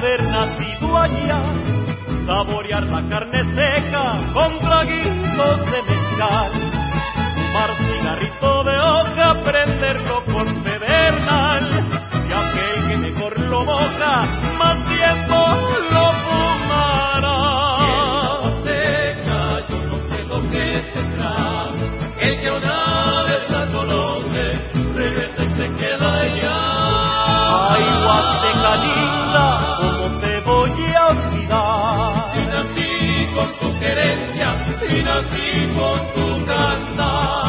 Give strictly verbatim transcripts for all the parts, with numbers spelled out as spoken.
haber nacido allá, saborear la carne seca con traguitos de mezcal, fumar cigarrito de hoja, prenderlo con pedernal, y aquel que mejor lo moja, más tiempo lo fumará. Y en la Huasteca yo no sé lo que tendrá, el que una vez la conoce, regresa y se queda allá. Ay, Huasteca linda, ¿cómo te voy a olvidar? Y nací con tu querencia, y nací con tu cantar.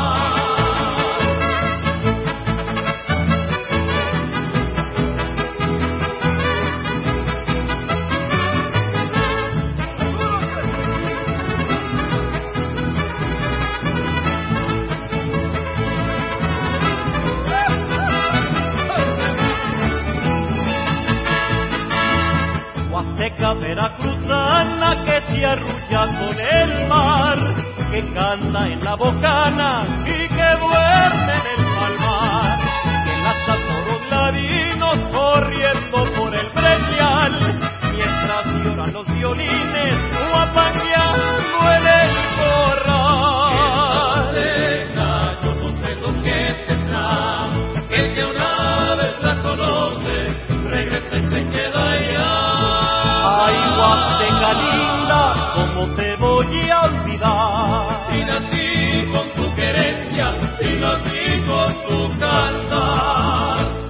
Huasteca veracruzana que se arrulla con el mar, que canta en la bocana y que duerme en el palmar, que lanza toros ladinos corriendo por el brechal, mientras lloran los violines guapangueando en el corral. En la Huasteca yo no sé lo que tendrá, el que una vez la conoce, regresa y se queda allá. Ay, Huasteca linda, ¿cómo te voy a olvidar? Y nací con tu querencia, y nací con tu cantar.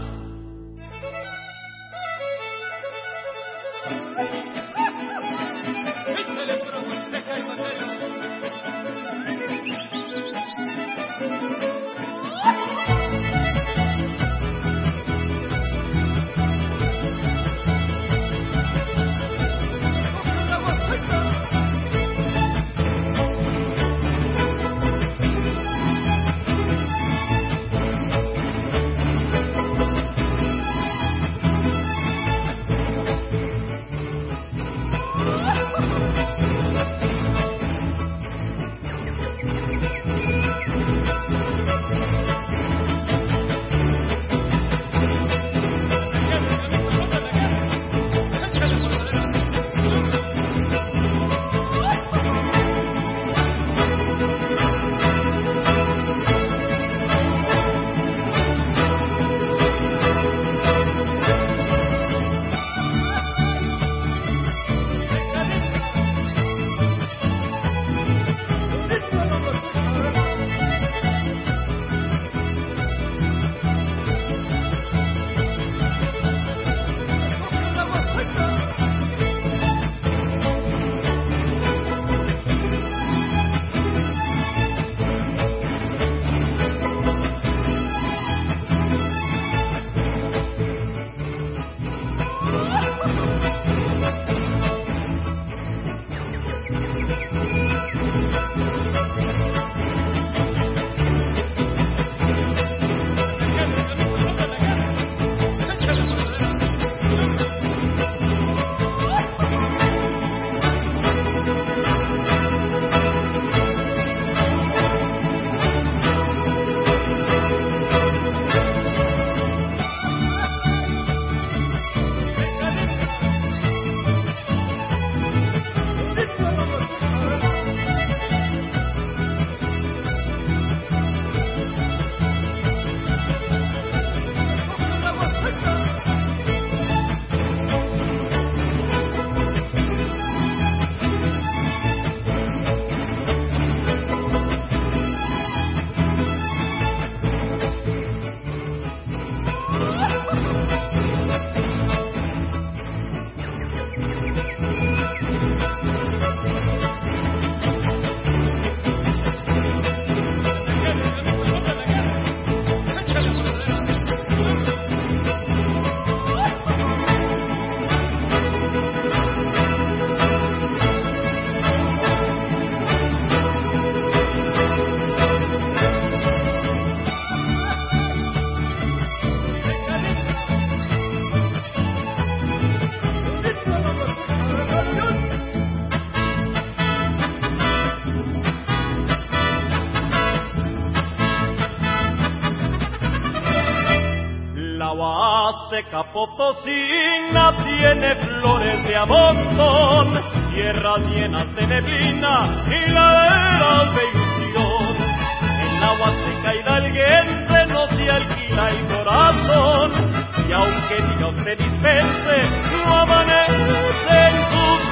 Huasteca Potosina tiene flores de amontón, tierras llenas de neblina y laderas de ilusión. En la Huasteca hidalguense no se alquila el corazón, y aunque diga usted dispense, no amanece en su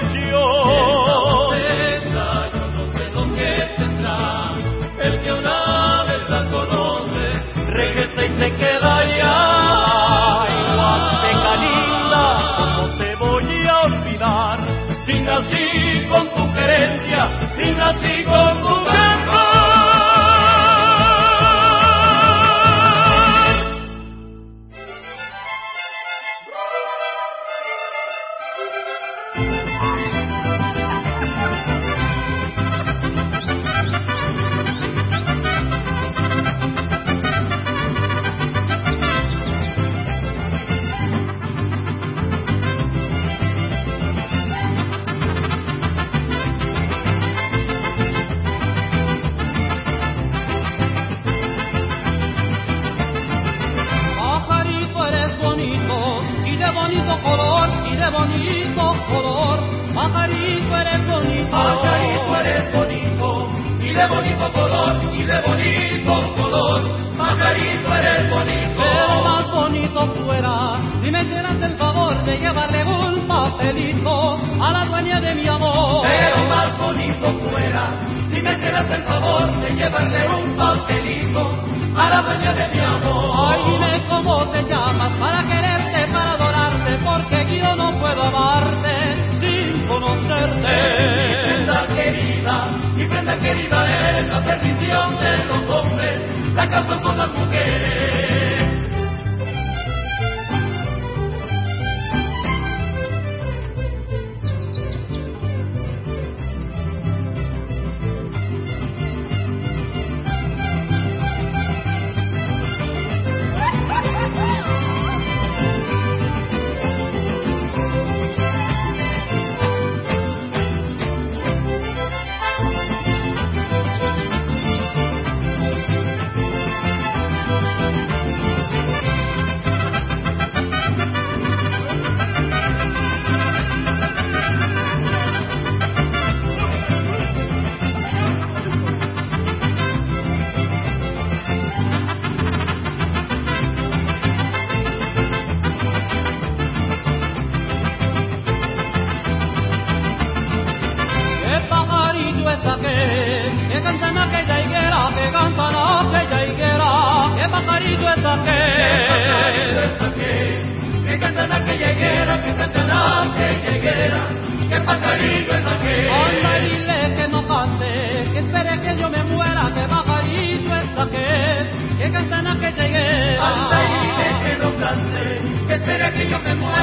colchón. Yo no sé lo que tendrá, el que una vez la conoce, regresa y se queda allá. Ay, Huasteca linda, ¿cómo te voy a olvidar? Si nací con tu querencia, si nací con tu canto.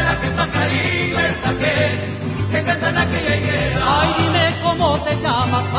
Ay, dime cómo te llamas